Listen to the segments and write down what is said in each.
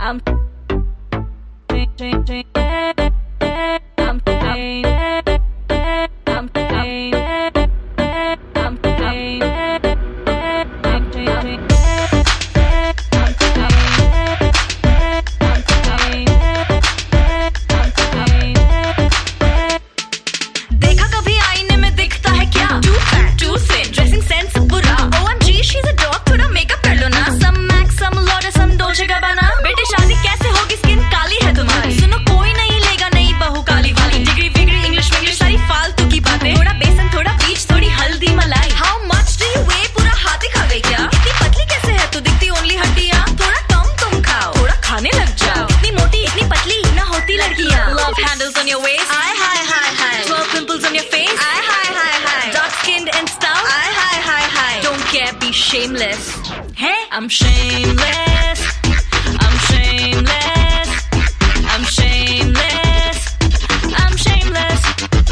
Love handles on your waist. Aye, hi, hi, hi. 12 pimples on your face. Aye, hi, hi, hi. Dark skinned and stout. Aye, hi, hi, hi. Don't care, be shameless. Hey, I'm shameless. I'm shameless. I'm shameless. I'm shameless.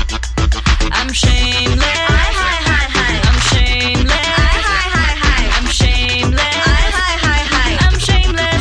I'm shameless. Aye, hi, hi, hi. I'm shameless. Aye, hi, hi, hi. I'm shameless. Aye, hi, hi, hi. I'm shameless.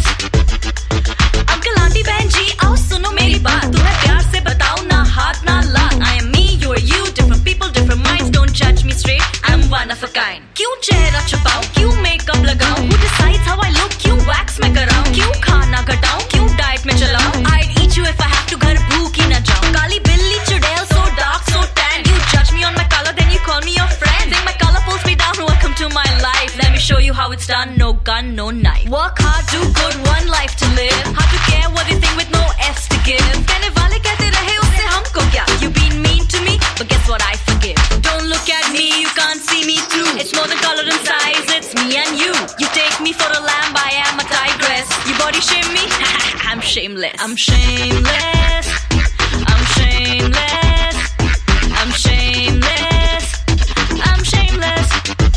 Uncle, auntie, बहन जी, आओ सुनो मेरी बात. तुम्हें प्यार से बताओ ना हाथ ना लात. I am me, you are you, different people, different minds. Don't judge me straight, I'm one of a kind. क्यों चेहरा छुपाऊं, क्यों मेकअप लगाऊं? Who decides how I look? क्यों wax में कराऊं? क्यों खाना घटाऊं? क्यों डाइट में चलाऊं? I'd eat you if I have to, घर भूखी न जाऊं. काली बिल्ली चुड़ैल, so dark, so tan. You judge me on my color, then you call me your friend. Think my color pulls me down, welcome to my life. Let me show you how it's done, no gun, no knife. Work hard, do good, one life to live. Hard to care what they think with no F's to give. कहने वाले कहते रहे उससे हमको क्या? You been mean to me, but guess what, I forgive. Don't look at me, you can't see me through. It's more than color and size, it's me and you. You take me for a lamb, I am a tigress. You body shame me? I'm shameless. I'm shameless. I'm shameless. I'm shameless. I'm shameless.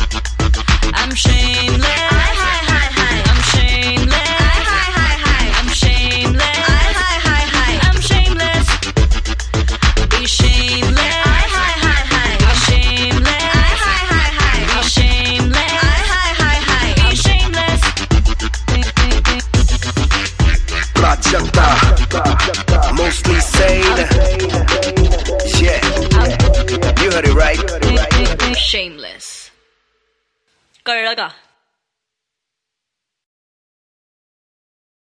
I'm shameless. Hi, hi, hi, hi. I'm shameless. Hi, hi, hi, hi. I'm shameless. Hi, hi, hi, hi. I'm shameless. Be shameless. Hi, hi, hi, hi. Be shameless. Hi, hi, hi, hi. Be shameless. Hi, hi, hi, hi. Be shameless. Prachata, mostly sane. Yeah, you heard it right. Shameless. कळलं का?